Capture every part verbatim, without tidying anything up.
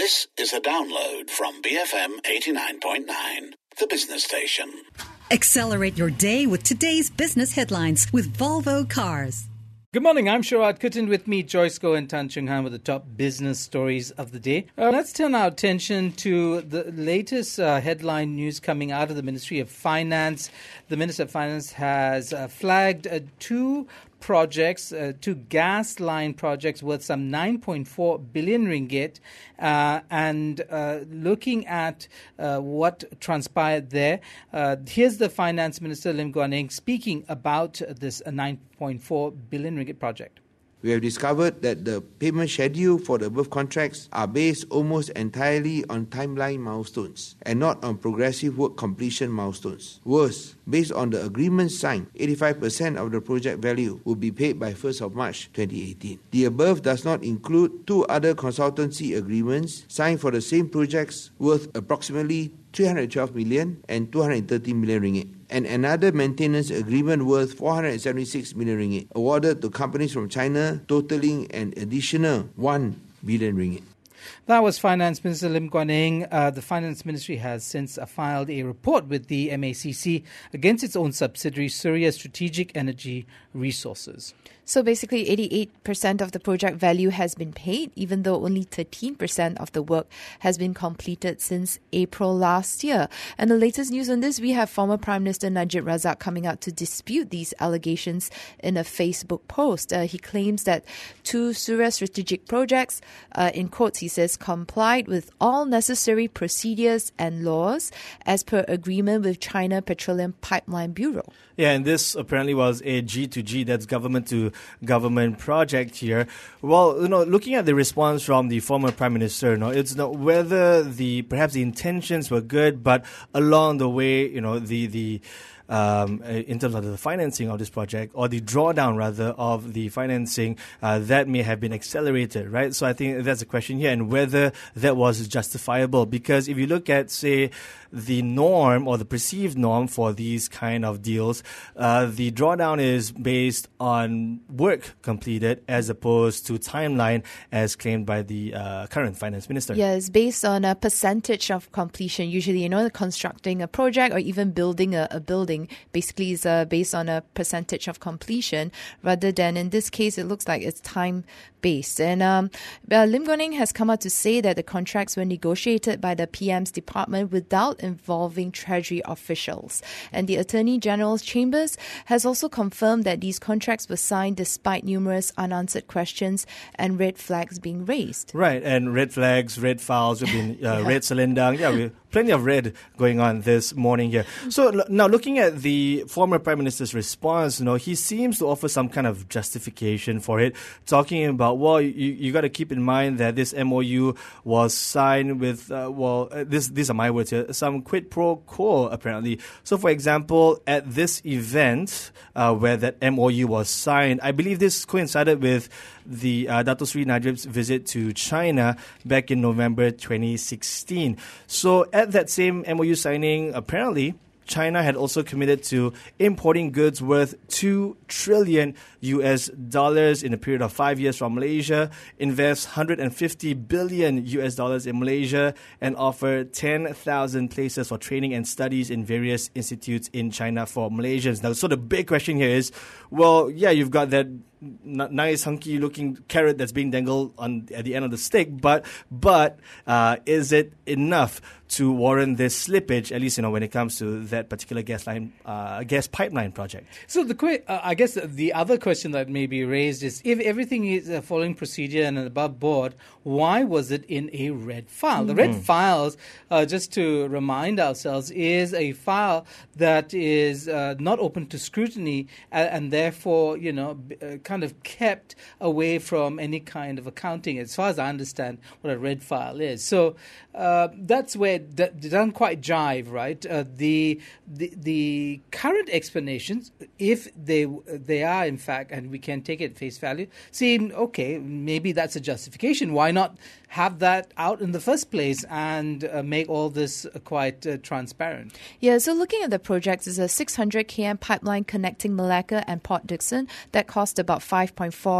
This is a download from B F M eighty-nine point nine, the business station. Accelerate your day with today's business headlines with Volvo Cars. Good morning, I'm Sharad Kuttan. With me, Joyce Goh and Tan Chung Han with the top business stories of the day. Uh, let's turn our attention to the latest uh, headline news coming out of the Ministry of Finance. The Minister of Finance has uh, flagged uh, two projects, uh, two gas line projects worth some nine point four billion ringgit. Uh, and uh, looking at uh, what transpired there, uh, here's the Finance Minister, Lim Guan Eng, speaking about this uh, nine point four billion ringgit project. We have discovered that the payment schedule for the above contracts are based almost entirely on timeline milestones and not on progressive work completion milestones. Worse, based on the agreement signed, eighty-five percent of the project value will be paid by first of March twenty eighteen. The above does not include two other consultancy agreements signed for the same projects worth approximately three hundred twelve million and two hundred thirteen million ringgit, and another maintenance agreement worth four hundred seventy-six million ringgit awarded to companies from China, totaling an additional one billion ringgit. That was Finance Minister Lim Guan Eng. Uh, the Finance Ministry has since uh, filed a report with the M A C C against its own subsidiary, Surya Strategic Energy Resources. So basically, eighty-eight percent of the project value has been paid, even though only thirteen percent of the work has been completed since April last year. And the latest news on this, we have former Prime Minister Najib Razak coming out to dispute these allegations in a Facebook post. Uh, he claims that two Surya strategic projects, uh, in quotes, he says, complied with all necessary procedures and laws as per agreement with China Petroleum Pipeline Bureau. Yeah, and this apparently was a G to G, that's government to government project here. Well, you know, looking at the response from the former Prime Minister, you know, it's not whether the perhaps the intentions were good, but along the way, you know, the the Um, in terms of the financing of this project, or the drawdown rather of the financing, uh, that may have been accelerated, right? So I think that's a question here, and whether that was justifiable. Because if you look at, say, the norm or the perceived norm for these kind of deals, uh, the drawdown is based on work completed as opposed to timeline as claimed by the uh, current finance minister. Yeah, it's based on a percentage of completion. Usually, you know, constructing a project or even building a, a building basically is uh, based on a percentage of completion, rather than in this case, it looks like it's time based. And um, uh, Lim Guan Eng has come out to say that the contracts were negotiated by the P M's department without involving Treasury officials. And the Attorney General's chambers has also confirmed that these contracts were signed despite numerous unanswered questions and red flags being raised. Right, and red flags, red files, we've been uh, yeah. red selendang. Yeah, we plenty of red going on this morning here. So l- now looking at the former Prime Minister's response, you know, he seems to offer some kind of justification for it, talking about, well, you, you got to keep in mind that this M O U was signed with, uh, well, uh, this these are my words here, some quid pro quo apparently. So for example, at this event uh, where that M O U was signed, I believe this coincided with the uh, Dato Sri Najib's visit to China back in November twenty sixteen. So at that same M O U signing, apparently, China had also committed to importing goods worth two trillion U S dollars in a period of five years from Malaysia, invest one hundred fifty billion U S dollars in Malaysia, and offer ten thousand places for training and studies in various institutes in China for Malaysians. Now, so the big question here is, well, yeah, you've got that n- nice, hunky-looking carrot that's being dangled on at the end of the stick, but but uh, is it enough to warrant this slippage, at least, you know, when it comes to that particular gas line, uh, gas pipeline project? So the que- uh, I guess the other question that may be raised is, if everything is uh, following procedure and above board, why was it in a red file? Mm-hmm. The red files, uh, just to remind ourselves, is a file that is uh, not open to scrutiny and, and therefore, you know, b- uh, kind of kept away from any kind of accounting, as far as I understand what a red file is. So uh, that's where it d- doesn't quite jive, right? Uh, the, the the current explanations, if they they are in fact, and we can take it at face value, seem okay. Maybe that's a justification. Why not have that out in the first place and uh, make all this uh, quite uh, transparent? Yeah, so looking at the projects, it's a six hundred kilometer pipeline connecting Malacca and Port Dickson that cost about five point four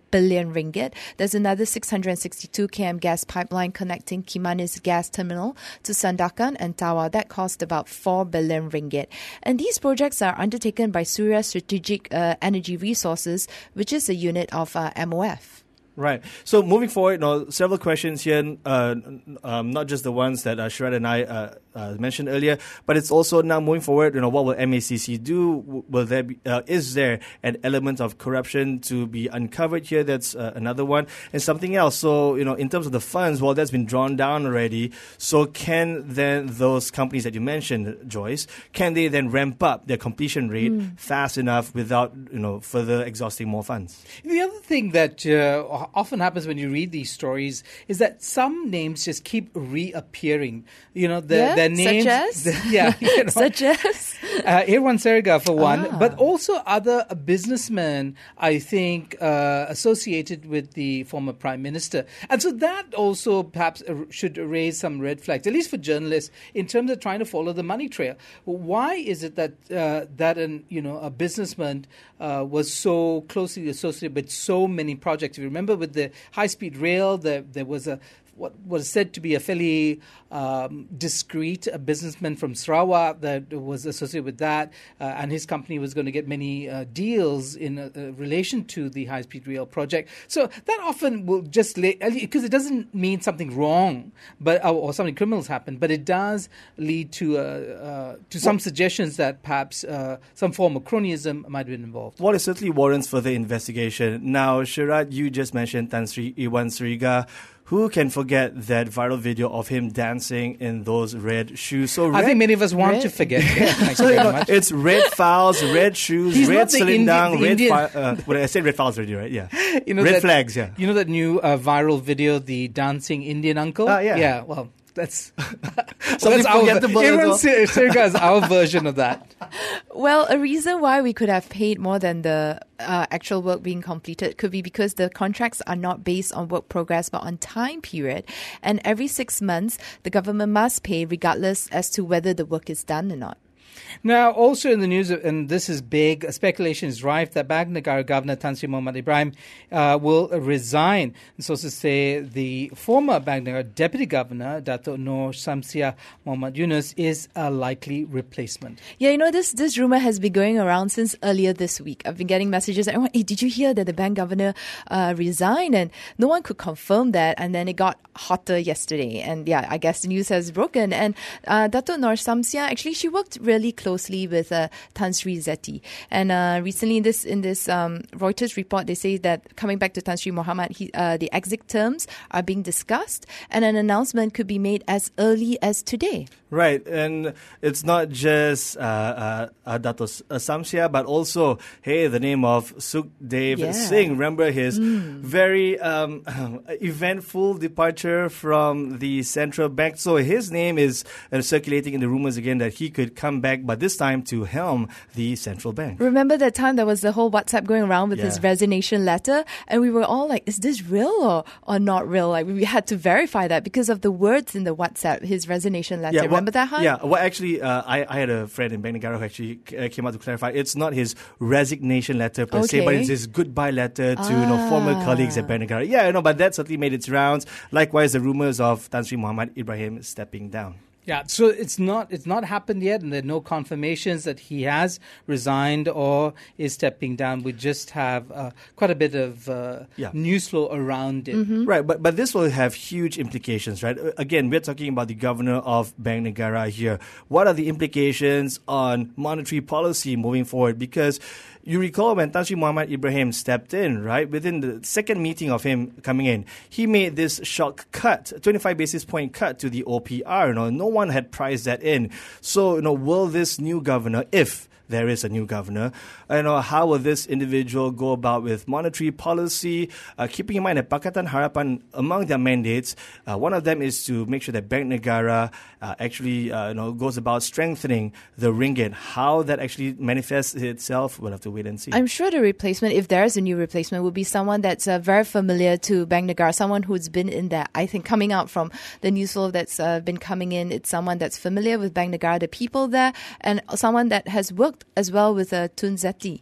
billion ringgit. There's another six hundred sixty-two kilometer gas pipeline connecting Kimanis gas terminal to Sandakan and Tawa. That cost about four billion ringgit. And these projects are undertaken by Surya Strategic uh, Energy Resources, which is a unit of uh, M O F. Right. So moving forward, you know, several questions here, uh, um, not just the ones that uh, Sharad and I uh, uh, mentioned earlier, but it's also now moving forward, you know, what will M A C C do? Will there be, uh, is there an element of corruption to be uncovered here? That's uh, another one. And something else. So, you know, in terms of the funds, well, that's been drawn down already. So can then those companies that you mentioned, Joyce, can they then ramp up their completion rate mm. fast enough without, you know, further exhausting more funds? The other thing that uh, often happens when you read these stories is that some names just keep reappearing. You know, the, yeah, their names. Such as? The, yeah. You know, such as? Uh, Irwan Seriga, for one, ah. but also other businessmen, I think, uh, associated with the former Prime Minister. And so that also perhaps should raise some red flags, at least for journalists, in terms of trying to follow the money trail. Why is it that uh, that an, you know, a businessman uh, was so closely associated with so many projects? If you remember, with the high-speed rail, there, there was a what was said to be a fairly um, discreet a businessman from Sarawak that was associated with that, uh, and his company was going to get many uh, deals in uh, uh, relation to the high-speed rail project. So that often will just because it doesn't mean something wrong, but or, or something criminal has happened, but it does lead to uh, uh, to some well, suggestions that perhaps uh, some form of cronyism might have been involved. Well, it certainly warrants further investigation. Now, Sharad, you just mentioned Tan Sri Irwan Seriga. Who can forget that viral video of him dancing in those red shoes? So red, I think many of us want red. to forget. Yeah, thank so, you you very know, much. It's red files, red shoes, He's red selendang, Indi- red Indian. fi- uh, well, I said red files already, right? Yeah. You know red that, flags, yeah. You know that new uh, viral video, the dancing Indian uncle? Ah, yeah. Yeah, well, that's, Something that's our, forgettable as Irwan well. Seriga is our version of that. Well, a reason why we could have paid more than the uh, actual work being completed could be because the contracts are not based on work progress but on time period. And every six months, the government must pay regardless as to whether the work is done or not. Now, also in the news, and this is big, speculation is rife that Bank Negara Governor Tan Sri Mohammad Ibrahim uh, will resign. And sources say the former Bank Negara Deputy Governor, Dato' Nur Samsia Muhammad Yunus, is a likely replacement. Yeah, you know, this this rumor has been going around since earlier this week. I've been getting messages like, oh, hey, did you hear that the bank governor uh, resigned? And no one could confirm that. And then it got hotter yesterday. And yeah, I guess the news has broken. And uh, Dato' Nur Samsia, actually, she worked really closely with uh, Tan Sri Zeti. And uh, recently in this in this um, Reuters report, they say that coming back to Tan Sri Mohammad, he, uh, the exit terms are being discussed and an announcement could be made as early as today. Right, and it's not just uh, uh, uh, Dato' Samsia, but also, hey, the name of Sukhdev Yeah. Singh. Remember his Mm. very um, eventful departure from the central bank. So his name is uh, circulating in the rumors again that he could come back, but this time to helm the central bank. Remember that time there was the whole WhatsApp going around with Yeah. his resignation letter, and we were all like, is this real or, or not real? Like, we had to verify that because of the words in the WhatsApp, his resignation letter. well, Remember that, Han? Yeah, well, actually, uh, I, I had a friend in Bank Negara who actually uh, came out to clarify. It's not his resignation letter per se, but Okay. it's his goodbye letter to you know former Ah. colleagues at Bank Negara. Yeah, you know, but that certainly made its rounds. Likewise, the rumors of Tan Sri Mohammad Ibrahim stepping down. Yeah, so it's not it's not happened yet, and there are no confirmations that he has resigned or is stepping down. We just have uh, quite a bit of uh, Yeah. news flow around it. Right, but but this will have huge implications, right? Uh, Again, we're talking about the governor of Bank Negara here. What are the implications on monetary policy moving forward? Because you recall when Tan Sri Mohammad Ibrahim stepped in, right? Within the second meeting of him coming in, he made this shock cut, twenty-five basis point cut to the O P R. You know, no one had priced that in. So, you know, will this new governor, if there is a new governor, you know, how will this individual go about with monetary policy? Uh, keeping in mind that Pakatan Harapan, among their mandates, uh, one of them is to make sure that Bank Negara uh, actually, uh, you know, goes about strengthening the ringgit. How that actually manifests itself, we'll have to wait and see. I'm sure the replacement, if there is a new replacement, will be someone that's uh, very familiar to Bank Negara, someone who's been in there. I think coming out from the news flow that's uh, been coming in, it's someone that's familiar with Bank Negara, the people there, and someone that has worked as well with uh, Tun Zeti.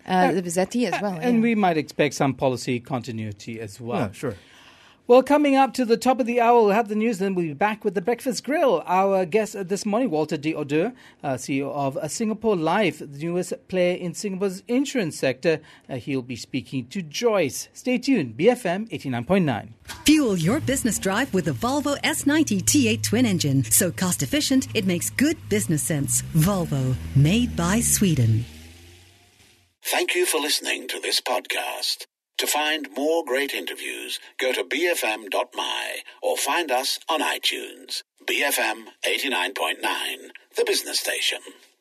uh, ZTE as well. And yeah. we might expect some policy continuity as well. Yeah, sure. Well, coming up to the top of the hour, we'll have the news, then we'll be back with the Breakfast Grill. Our guest this morning, Walter D'Odeur, uh, C E O of uh, Singapore Life, the newest player in Singapore's insurance sector. Uh, he'll be speaking to Joyce. Stay tuned, B F M eighty-nine point nine. Fuel your business drive with the Volvo S ninety T eight twin engine. So cost efficient, it makes good business sense. Volvo, made by Sweden. Thank you for listening to this podcast. To find more great interviews, go to b f m dot m y or find us on iTunes. B F M eighty-nine point nine, the business station.